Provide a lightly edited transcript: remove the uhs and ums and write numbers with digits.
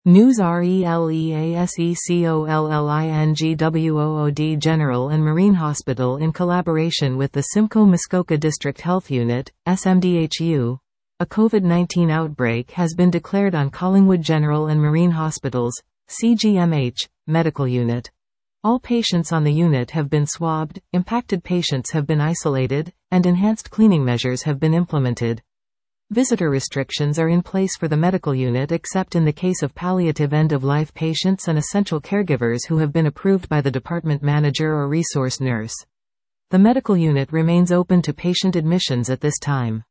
News RELEASECOLLINGWOOD General and Marine Hospital in collaboration with the Simcoe Muskoka District Health Unit, SMDHU. A COVID-19 outbreak has been declared on Collingwood General and Marine Hospital's CGMH medical unit. All patients on the unit have been swabbed, impacted patients have been isolated, and enhanced cleaning measures have been implemented. Visitor restrictions are in place for the medical unit except in the case of palliative end-of-life patients and essential caregivers who have been approved by the department manager or resource nurse. The medical unit remains open to patient admissions at this time.